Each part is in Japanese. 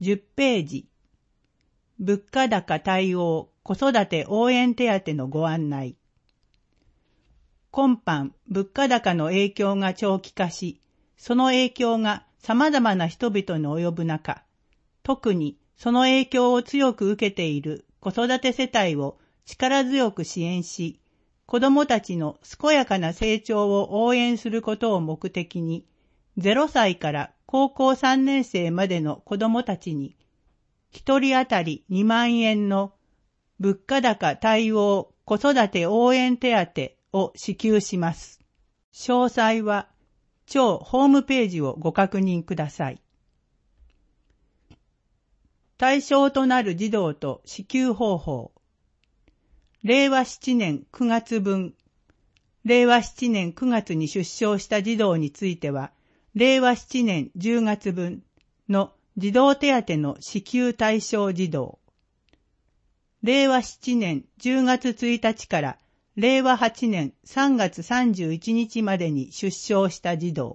10ページ。物価高対応子育て応援手当のご案内。今般、物価高の影響が長期化し、その影響が様々な人々に及ぶ中、特にその影響を強く受けている子育て世帯を力強く支援し、子どもたちの健やかな成長を応援することを目的に、0歳から高校3年生までの子どもたちに、1人当たり2万円の物価高対応子育て応援手当を支給します。詳細は、庁ホームページをご確認ください。対象となる児童と支給方法。令和7年9月分。令和7年9月に出生した児童については、令和7年10月分の児童手当の支給対象児童。令和7年10月1日から令和8年3月31日までに出生した児童。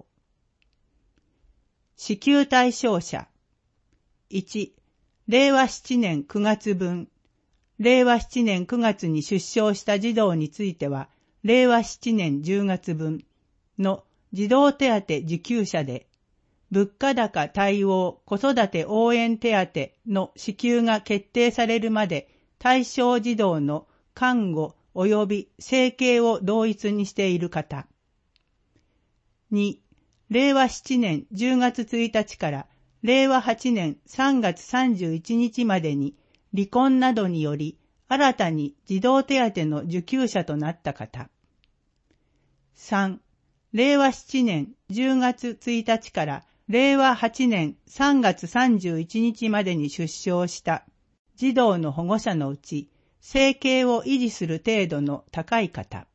支給対象者。1、令和7年9月分。令和7年9月に出生した児童については、令和7年10月分の児童手当受給者で、物価高対応子育て応援手当の支給が決定されるまで、対象児童の看護及び生計を同一にしている方。2、令和7年10月1日から令和8年3月31日までに離婚などにより新たに児童手当の受給者となった方。3、令和7年10月1日から令和8年3月31日までに出生した児童の保護者のうち生計を維持する程度の高い方。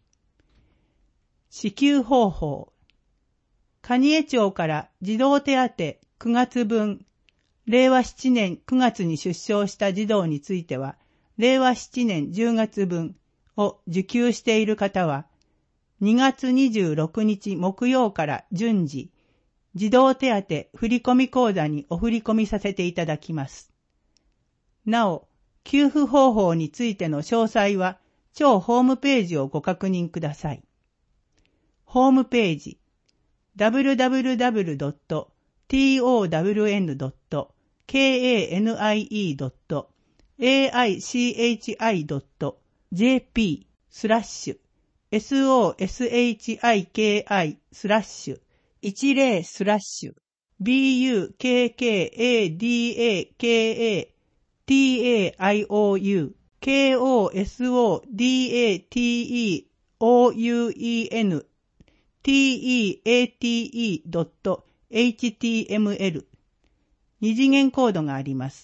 支給方法。蟹江町から児童手当9月分、令和7年9月に出生した児童については、令和7年10月分を受給している方は、2月26日木曜から順次、児童手当振込口座にお振り込みさせていただきます。なお、給付方法についての詳細は、庁ホームページをご確認ください。ホームページ、www.towndate.kaislash.kosudateate.html 二次元コードがあります。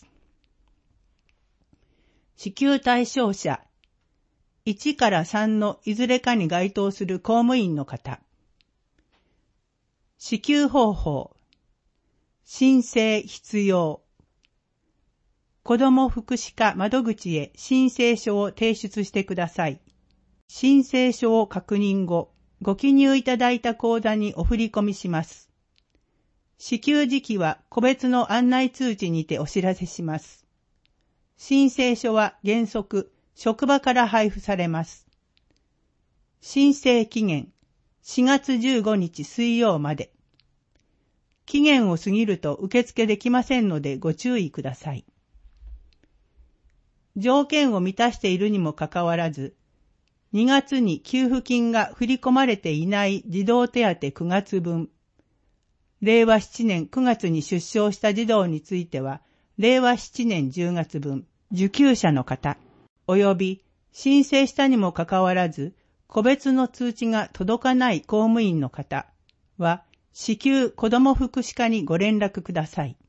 支給対象者1から3のいずれかに該当する公務員の方。支給方法。申請必要。子ども福祉課窓口へ申請書を提出してください。申請書を確認後、ご記入いただいた口座にお振り込みします。支給時期は個別の案内通知にてお知らせします。申請書は原則、職場から配布されます。申請期限、4月15日水曜まで。期限を過ぎると受付できませんのでご注意ください。条件を満たしているにもかかわらず、2月に給付金が振り込まれていない児童手当9月分、令和7年9月に出生した児童については、令和7年10月分、受給者の方、及び申請したにもかかわらず、個別の通知が届かない公務員の方は、支給子ども福祉課にご連絡ください。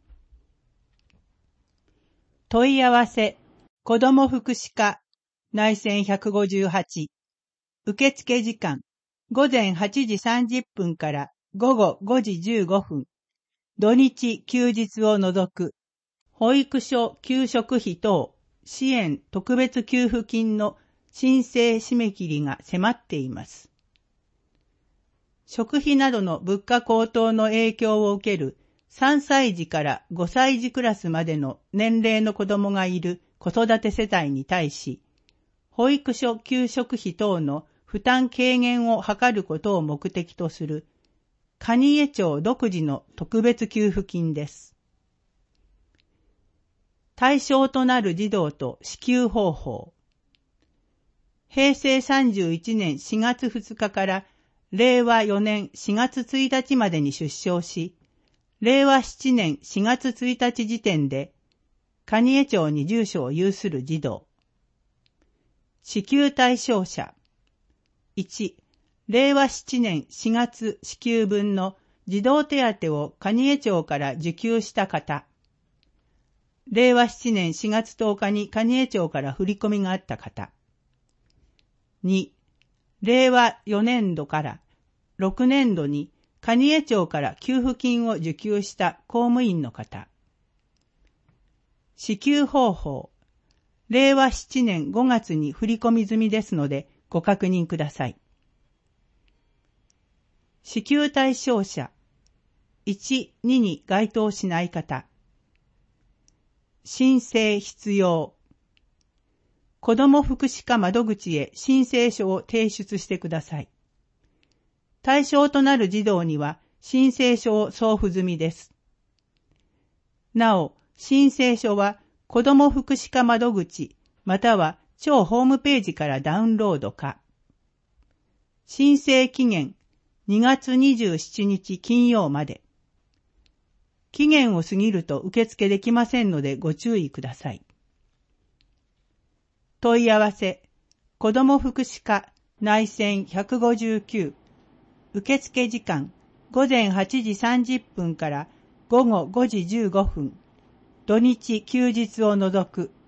問い合わせ、子ども福祉課、内線158、受付時間、午前8時30分から午後5時15分、土日休日を除く、保育所給食費等支援特別給付金の申請締め切りが迫っています。食費などの物価高騰の影響を受ける 3歳児から5歳児クラスまでの年齢の子供がいる子育て世帯に対し、保育所給食費等の負担軽減を図ることを目的とする蟹江町独自の特別給付金です。対象となる児童と支給方法。平成31年4月2日から令和4年4月1日までに出生し、令和7年4月1日時点で蟹江町に住所を有する児童。支給対象者。1、令和7年4月支給分の児童手当を蟹江町から受給した方。令和7年4月10日に蟹江町から振り込みがあった方。2、令和4年度から6年度に蟹江町から給付金を受給した公務員の方。支給方法。令和7年5月に振り込み済みですのでご確認ください。支給対象者。1、2に該当しない方。申請必要。子ども福祉課窓口へ申請書を提出してください。対象となる児童には申請書を送付済みです。なお、申請書は子ども福祉課窓口または町ホームページからダウンロードか。申請期限2月27日金曜まで。期限を過ぎると受付できませんのでご注意ください。問い合わせ、子ども福祉課内線159、受付時間午前8時30分から午後5時15分、土日休日を除く。